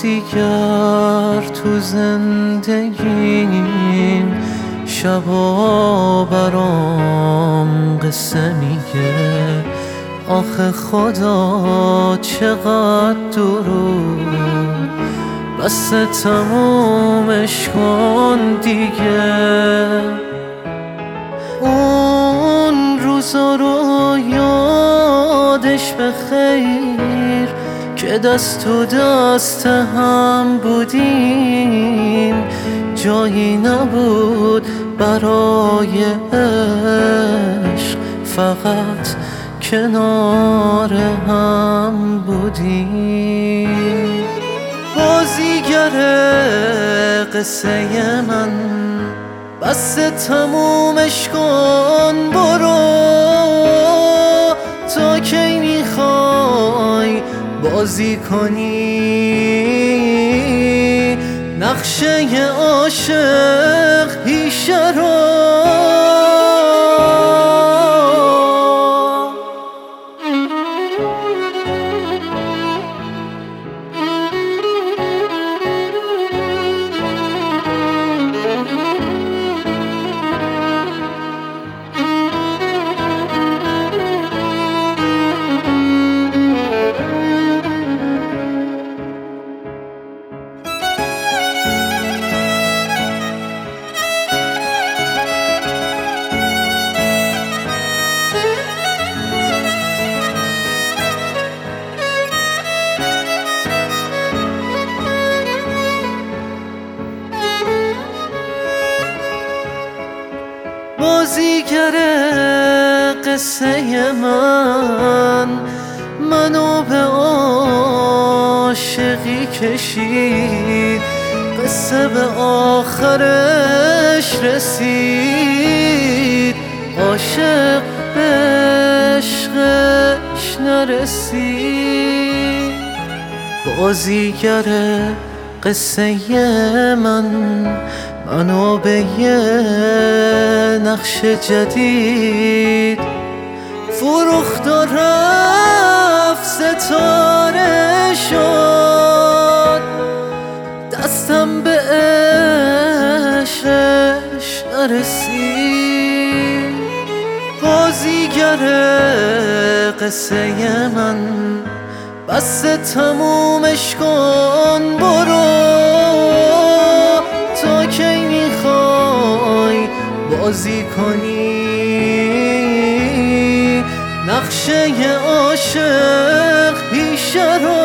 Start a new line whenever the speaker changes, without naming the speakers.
بازیگر تو زندگیم، شبا برام قصه میگه. آخه خدا چقدر درود، بس تمومش کن دیگه. اون روزا رو یادش بخیر که دست تو دست هم بودیم، جایی نبود برای عشق، فقط کنار هم بودیم. بازیگر قصه من، بس تمومش کن برو. تا کی میخوای بازی کنی نقشه عاشق پیشه رو؟ بازیگر قصه من، منو به عاشقی کشید، قصه به آخرش رسید، عاشق به عشقش نرسید. بازیگر قصه من، منو به یه نقش جدید فروخت و رفت، ستاره شد، دستم به عشقش نرسید. بازیگر قصه من، بس تمومش کن برو. تا کی میخوای بازی کنی نقشه عاشق پیشه رو؟